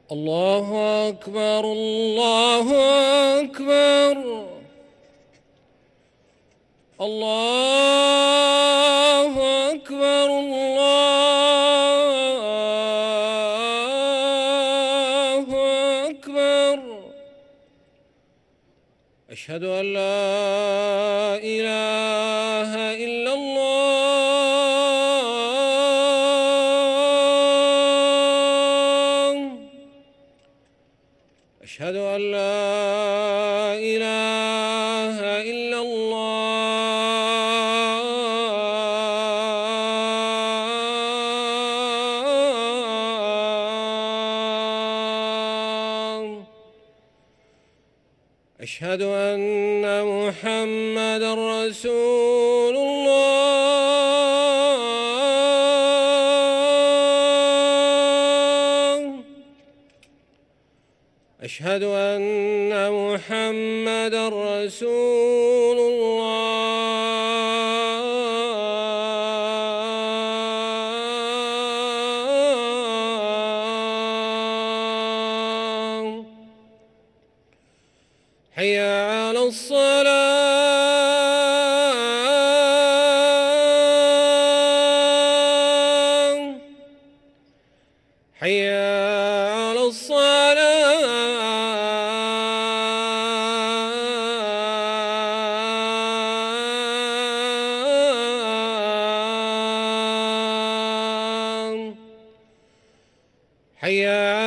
الله أكبر الله أكبر الله أكبر الله أكبر. أشهد أن لا إله إلا الله. أشهد أن لا إله إلا الله. أشهد أن محمدًا رسول الله. أشهد أن محمدًا رسول الله. حي على الصلاة. حي على الصلاة. حي